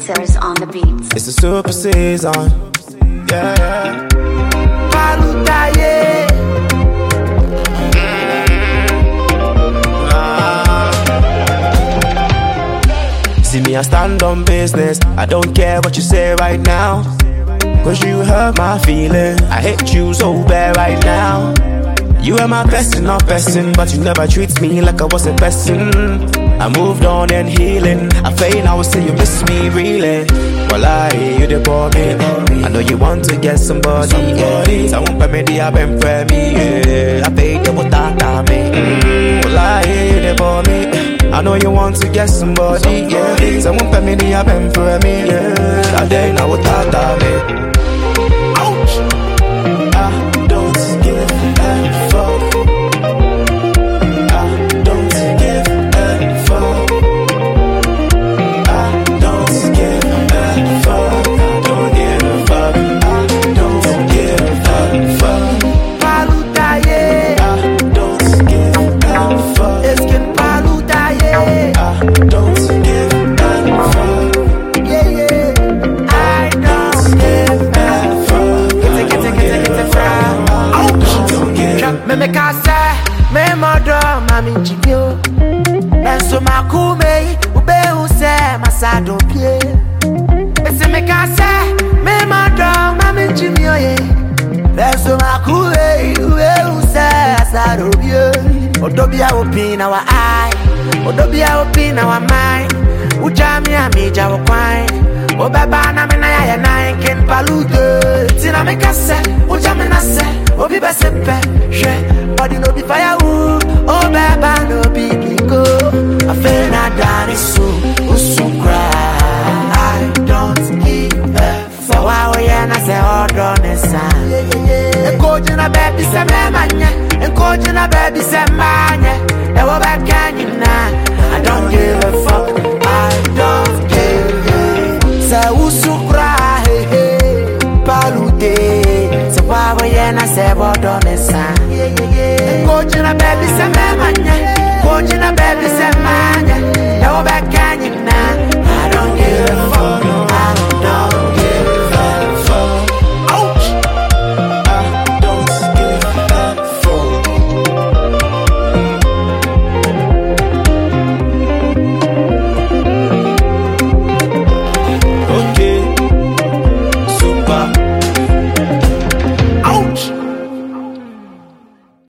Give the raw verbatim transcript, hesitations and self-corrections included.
Beaters on the beats. It's a super season. Yeah, yeah. Palutaye. See me, I stand on business. I don't care what you say right now, cause you hurt my feeling. I hate you so bad right now. You are my best and not besting, but you never treat me like I was a person. I moved on and healing. I fail, I would say you miss me really. Well, I you the ball me. I know you want to get somebody. somebody. So I won't pay me the I've been for me. Yeah. I paid the what that me. Mm. Well, I you the ball me. I know you want to get somebody. Yeah. So I won't pay me the I've been for me. Yeah. I day now what that me. Ouch. I don't give a fuck. I don't give a fuck. I don't give a fuck. I don't give a fuck. I don't give a fuck. Palutaye. I don't give a fuck. Eskin palutaye. I don't give a fuck. Yeah, yeah. I don't give a fuck. Get it, get it, get it, get it, from. Ouch. Me make a say, me mother, mami jibio. And so my kume, ube use, masado pie. Me make a say, me mother, mami jibio. And so my kume, ube use, masado pie. Odobia open our eye, Odobia open our mind. Ujami amija wakwine. Obeba na me na ya nine ken palute. Tina me kase, ujami na se, obi be sepe, she. Body no be firewood, obeba no be bingo. I feel na dani so, usu cry. I don't give a fuck. Wa we na se odo nesa. Encourage na baby se me manye, encourage na baby se manye. E wo ba kanyina. I don't give a fuck. I don't give a Sa usukra he he palute. Se wa we na se bodo nesa. Encourage na baby se me